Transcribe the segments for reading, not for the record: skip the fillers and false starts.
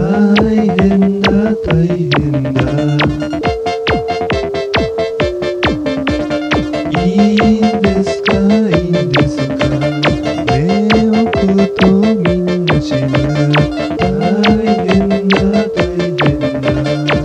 変だ大変だ。いいんですかいいんですか。目を置くとみんな死ぬ。大変だ大変だ。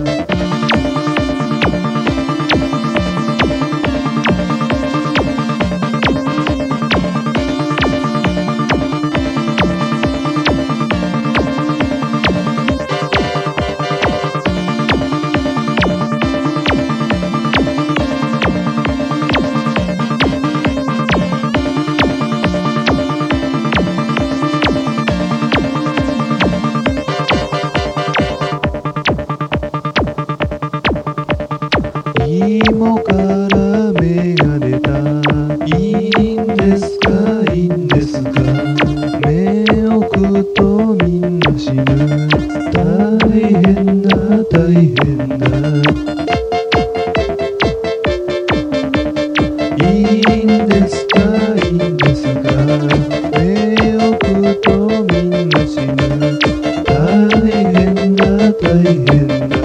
芋から芽が出た。いいんですかいいんですか。目を置くとみんな死ぬ。大変だ大変だ。いいんですかいいんですか。目を置くとみんな死ぬ。大変だ大変だ。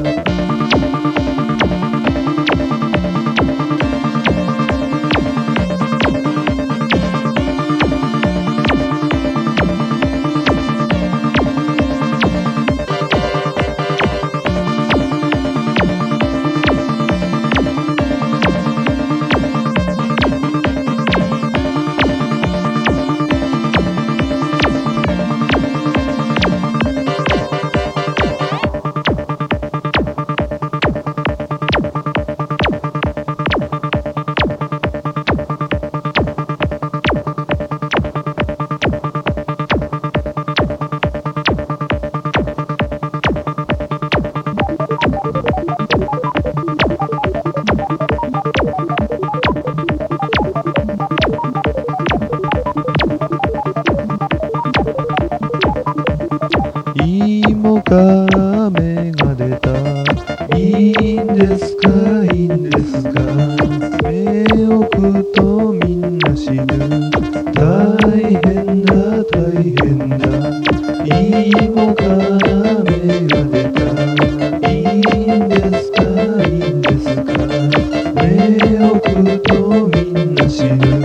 芋から芽が出た。いいんですかいいんですか。目を置くとみんな死ぬ。大変だ大変だ。芋から芽が出た。いいんですかいいんですか。目を置くとみんな死ぬ。